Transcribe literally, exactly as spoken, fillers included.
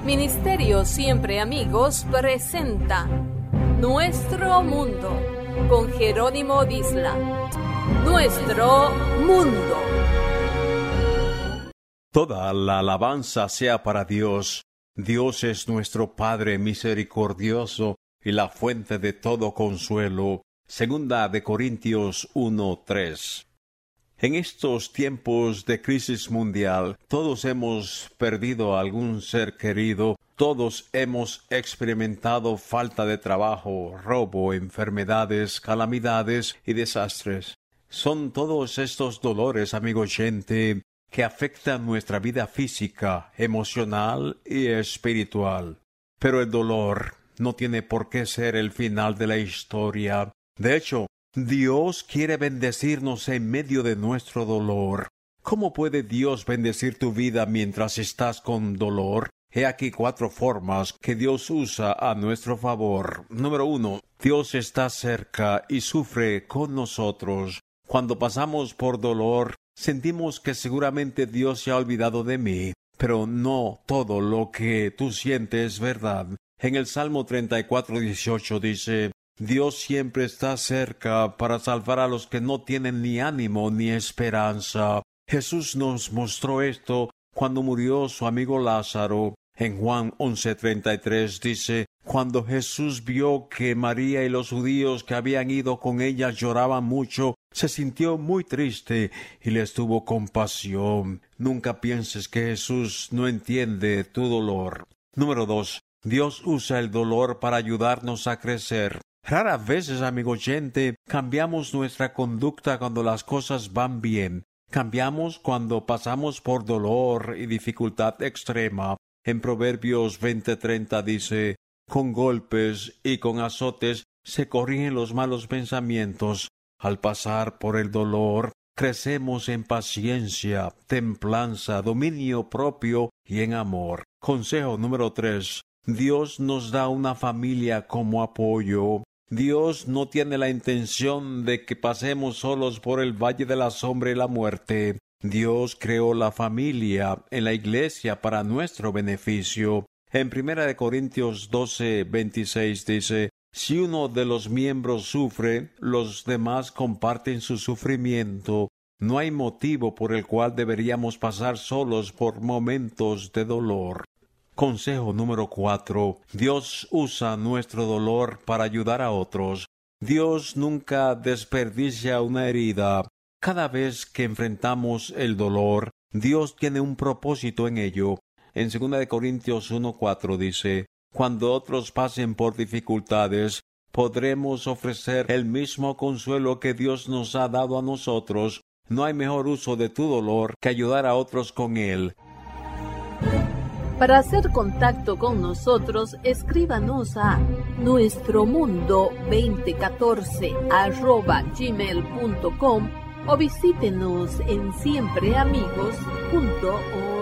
Ministerio Siempre Amigos presenta Nuestro Mundo con Jerónimo Disla. Nuestro Mundo. Toda la alabanza sea para Dios. Dios es nuestro Padre misericordioso y la fuente de todo consuelo. Segunda de Corintios uno tres. En estos tiempos de crisis mundial, todos hemos perdido a algún ser querido, todos hemos experimentado falta de trabajo, robo, enfermedades, calamidades y desastres. Son todos estos dolores, amigo oyente, que afectan nuestra vida física, emocional y espiritual. Pero el dolor no tiene por qué ser el final de la historia. De hecho, Dios quiere bendecirnos en medio de nuestro dolor. ¿Cómo puede Dios bendecir tu vida mientras estás con dolor? He aquí cuatro formas que Dios usa a nuestro favor. Número uno, Dios está cerca y sufre con nosotros. Cuando pasamos por dolor, sentimos que seguramente Dios se ha olvidado de mí, pero no todo lo que tú sientes es verdad. En el Salmo treinta y cuatro dieciocho dice: Dios siempre está cerca para salvar a los que no tienen ni ánimo ni esperanza. Jesús nos mostró esto cuando murió su amigo Lázaro. En Juan once treinta y tres dice: Cuando Jesús vio que María y los judíos que habían ido con ella lloraban mucho, se sintió muy triste y les tuvo compasión. Nunca pienses que Jesús no entiende tu dolor. Número dos. Dios usa el dolor para ayudarnos a crecer. Raras veces, amigo oyente, cambiamos nuestra conducta cuando las cosas van bien. Cambiamos cuando pasamos por dolor y dificultad extrema. En Proverbios veinte treinta dice: Con golpes y con azotes se corrigen los malos pensamientos. Al pasar por el dolor, crecemos en paciencia, templanza, dominio propio y en amor. Consejo número tres. Dios nos da una familia como apoyo. Dios no tiene la intención de que pasemos solos por el valle de la sombra y la muerte. Dios creó la familia en la iglesia para nuestro beneficio. En Primera de Corintios doce veintiséis dice: Si uno de los miembros sufre, los demás comparten su sufrimiento. No hay motivo por el cual deberíamos pasar solos por momentos de dolor. Consejo número cuatro. Dios usa nuestro dolor para ayudar a otros. Dios nunca desperdicia una herida. Cada vez que enfrentamos el dolor, Dios tiene un propósito en ello. En Segunda de Corintios uno cuatro dice: Cuando otros pasen por dificultades, podremos ofrecer el mismo consuelo que Dios nos ha dado a nosotros. No hay mejor uso de tu dolor que ayudar a otros con él. Para hacer contacto con nosotros, escríbanos a nuestromundo veinte catorce arroba gmail punto com o visítenos en siempreamigos punto org.